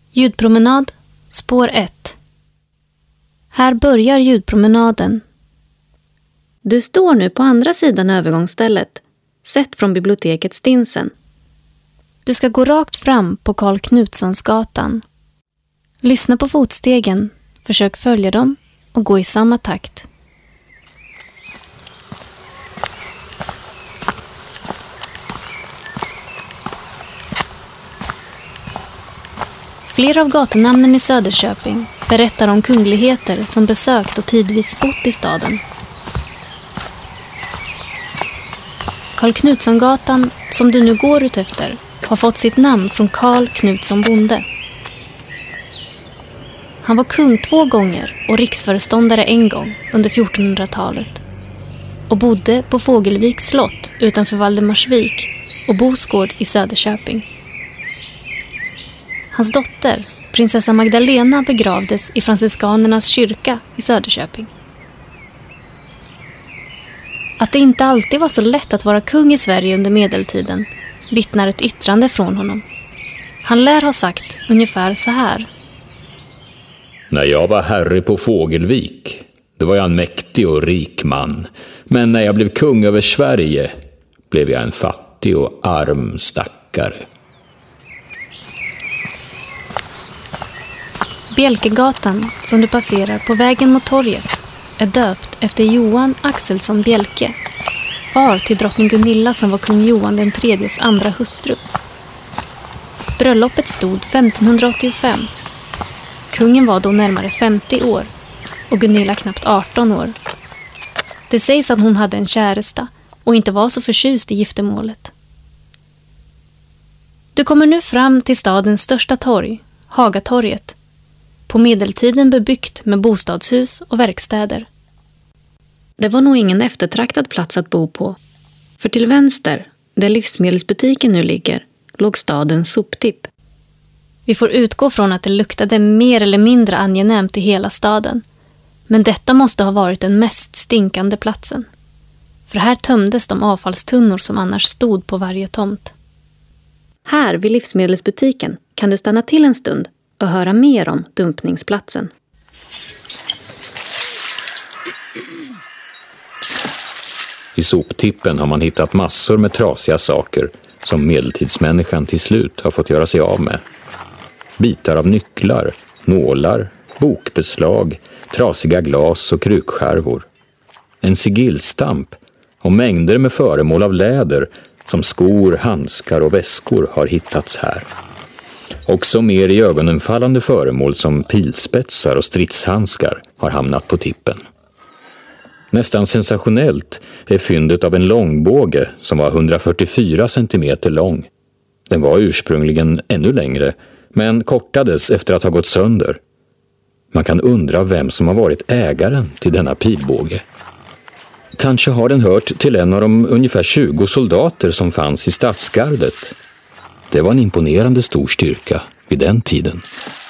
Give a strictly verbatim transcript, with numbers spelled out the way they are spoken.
Ljudpromenad, spår ett. Här börjar ljudpromenaden. Du står nu på andra sidan övergångsstället, sett från biblioteket Stinsen. Du ska gå rakt fram på Karl Knutssonsgatan. Lyssna på fotstegen, försök följa dem och gå i samma takt. Flera av gatunamnen i Söderköping berättar om kungligheter som besökt och tidvis bott i staden. Karl Knutssongatan, som du nu går ut efter, har fått sitt namn från Karl Knutsson bonde. Han var kung två gånger och riksföreståndare en gång under fjortonhundratalet och bodde på Fågelviks slott utanför Valdemarsvik och Bosgård i Söderköping. Hans dotter, prinsessa Magdalena, begravdes i franciskanernas kyrka i Söderköping. Att det inte alltid var så lätt att vara kung i Sverige under medeltiden vittnar ett yttrande från honom. Han lär ha sagt ungefär så här. När jag var herre på Fågelvik, då var jag en mäktig och rik man. Men när jag blev kung över Sverige blev jag en fattig och arm stackare. Bjälkegatan, som du passerar på vägen mot torget, är döpt efter Johan Axelsson Bjelke, far till drottning Gunilla som var kung Johan den tredjes andra hustru. Bröllopet stod femtonhundraåttiofem. Kungen var då närmare femtio år och Gunilla knappt arton år. Det sägs att hon hade en käresta och inte var så förtjust i giftermålet. Du kommer nu fram till stadens största torg, Hagatorget, på medeltiden bebyggt med bostadshus och verkstäder. Det var nog ingen eftertraktad plats att bo på, för till vänster, där livsmedelsbutiken nu ligger, låg stadens soptipp. Vi får utgå från att det luktade mer eller mindre angenämt i hela staden, men detta måste ha varit den mest stinkande platsen. För här tömdes de avfallstunnor som annars stod på varje tomt. Här vid livsmedelsbutiken kan du stanna till en stund och höra mer om dumpningsplatsen. I soptippen har man hittat massor med trasiga saker som medeltidsmänniskan till slut har fått göra sig av med. Bitar av nycklar, nålar, bokbeslag, trasiga glas och krukskärvor. En sigillstamp och mängder med föremål av läder som skor, handskar och väskor har hittats här. Också mer i ögonenfallande föremål som pilspetsar och stridshandskar har hamnat på tippen. Nästan sensationellt är fyndet av en långbåge som var hundrafyrtiofyra centimeter lång. Den var ursprungligen ännu längre, men kortades efter att ha gått sönder. Man kan undra vem som har varit ägaren till denna pilbåge. Kanske har den hört till en av de ungefär tjugo soldater som fanns i stadsgardet. Det var en imponerande stor styrka vid den tiden.